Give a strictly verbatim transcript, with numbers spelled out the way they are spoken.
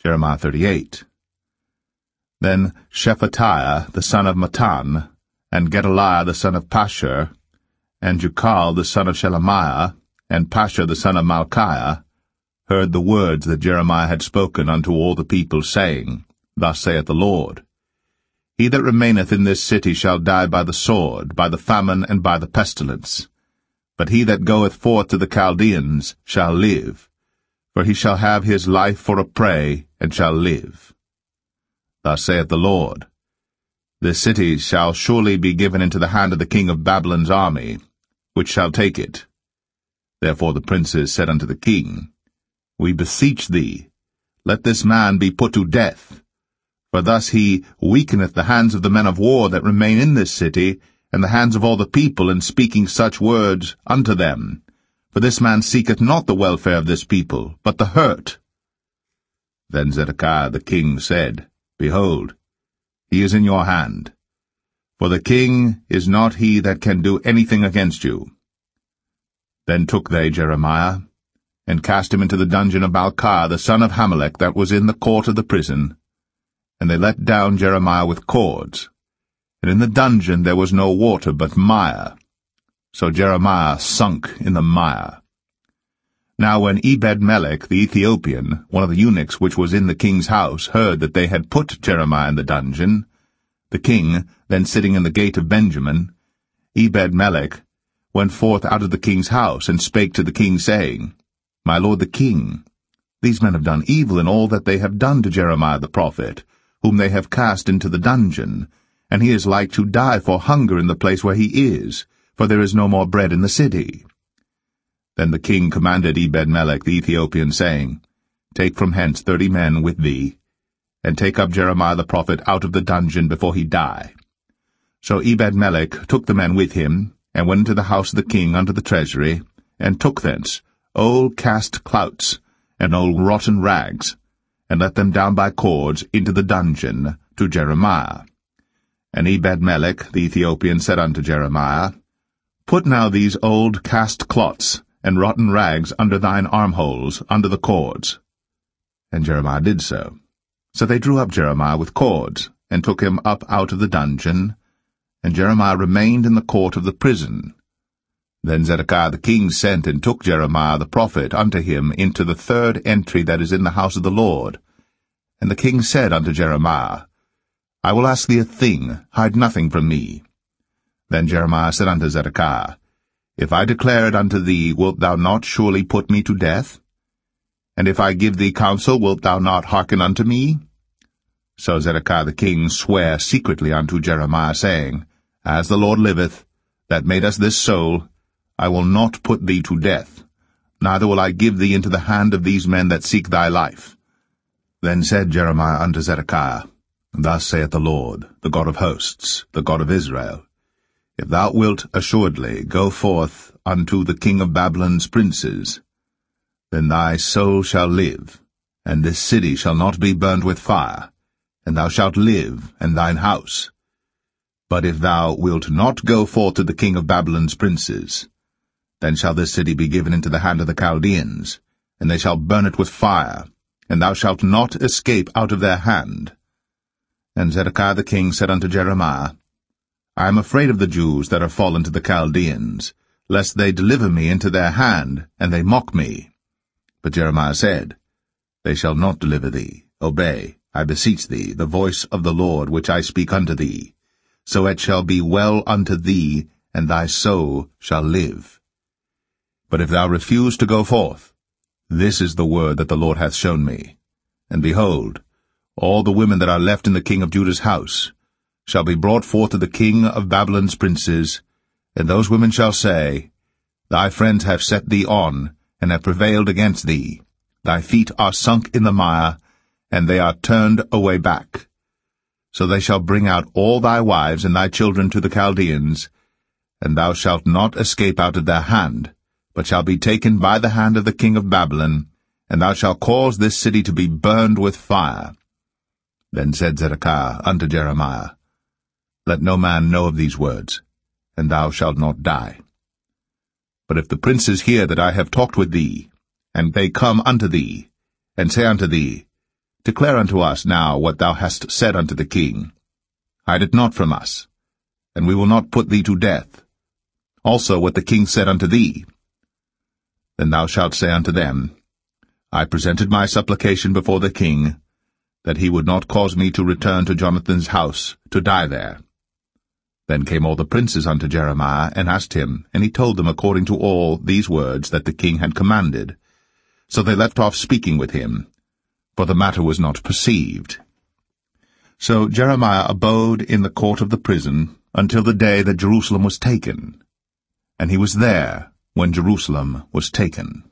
Jeremiah thirty-eight. Then Shephatiah the son of Mattan, and Gedaliah the son of Pashur, and Jucal the son of Shelemiah, and Pashur the son of Malchiah, heard the words that Jeremiah had spoken unto all the people, saying, Thus saith the Lord, He that remaineth in this city shall die by the sword, by the famine, and by the pestilence. But he that goeth forth to the Chaldeans shall live, for he shall have his life for a prey, and shall live. Thus saith the Lord, This city shall surely be given into the hand of the king of Babylon's army, which shall take it. Therefore the princes said unto the king, We beseech thee, let this man be put to death, for thus he weakeneth the hands of the men of war that remain in this city, and the hands of all the people, in speaking such words unto them. For this man seeketh not the welfare of this people, but the hurt. Then Zedekiah the king said, Behold, he is in your hand. For the king is not he that can do anything against you. Then took they Jeremiah, and cast him into the dungeon of Malchiah the son of Hamelech that was in the court of the prison. And they let down Jeremiah with cords. And in the dungeon there was no water but mire. So Jeremiah sunk in the mire. Now when Ebed-melech the Ethiopian, one of the eunuchs which was in the king's house, heard that they had put Jeremiah in the dungeon, the king, then sitting in the gate of Benjamin, Ebed-melech went forth out of the king's house, and spake to the king, saying, My lord the king, these men have done evil in all that they have done to Jeremiah the prophet, whom they have cast into the dungeon, and he is like to die for hunger in the place where he is, for there is no more bread in the city. Then the king commanded Ebed-melech the Ethiopian, saying, Take from hence thirty men with thee, and take up Jeremiah the prophet out of the dungeon before he die. So Ebed-melech took the men with him, and went into the house of the king unto the treasury, and took thence old cast clouts, and old rotten rags, and let them down by cords into the dungeon to Jeremiah. And Ebed-melech the Ethiopian said unto Jeremiah, Put now these old cast clots and rotten rags under thine armholes, under the cords. And Jeremiah did so. So they drew up Jeremiah with cords, and took him up out of the dungeon, and Jeremiah remained in the court of the prison. Then Zedekiah the king sent and took Jeremiah the prophet unto him into the third entry that is in the house of the Lord. And the king said unto Jeremiah, I will ask thee a thing, hide nothing from me. Then Jeremiah said unto Zedekiah, If I declare it unto thee, wilt thou not surely put me to death? And if I give thee counsel, wilt thou not hearken unto me? So Zedekiah the king sware secretly unto Jeremiah, saying, As the Lord liveth, that made us this soul, I will not put thee to death, neither will I give thee into the hand of these men that seek thy life. Then said Jeremiah unto Zedekiah, Thus saith the Lord, the God of hosts, the God of Israel, If thou wilt assuredly go forth unto the king of Babylon's princes, then thy soul shall live, and this city shall not be burned with fire, and thou shalt live, and thine house. But if thou wilt not go forth to the king of Babylon's princes, then shall this city be given into the hand of the Chaldeans, and they shall burn it with fire, and thou shalt not escape out of their hand. And Zedekiah the king said unto Jeremiah, I am afraid of the Jews that are fallen to the Chaldeans, lest they deliver me into their hand, and they mock me. But Jeremiah said, They shall not deliver thee. Obey, I beseech thee, the voice of the Lord which I speak unto thee. So it shall be well unto thee, and thy soul shall live. But if thou refuse to go forth, this is the word that the Lord hath shown me. And behold, all the women that are left in the king of Judah's house shall be brought forth to the king of Babylon's princes, and those women shall say, Thy friends have set thee on, and have prevailed against thee. Thy feet are sunk in the mire, and they are turned away back. So they shall bring out all thy wives and thy children to the Chaldeans, and thou shalt not escape out of their hand, but shall be taken by the hand of the king of Babylon, and thou shalt cause this city to be burned with fire. Then said Zedekiah unto Jeremiah, Let no man know of these words, and thou shalt not die. But if the princes hear that I have talked with thee, and they come unto thee, and say unto thee, Declare unto us now what thou hast said unto the king. Hide it not from us, and we will not put thee to death. Also what the king said unto thee. Then thou shalt say unto them, I presented my supplication before the king, that he would not cause me to return to Jonathan's house, to die there. Then came all the princes unto Jeremiah, and asked him, and he told them according to all these words that the king had commanded. So they left off speaking with him, for the matter was not perceived. So Jeremiah abode in the court of the prison until the day that Jerusalem was taken. And he was there when Jerusalem was taken.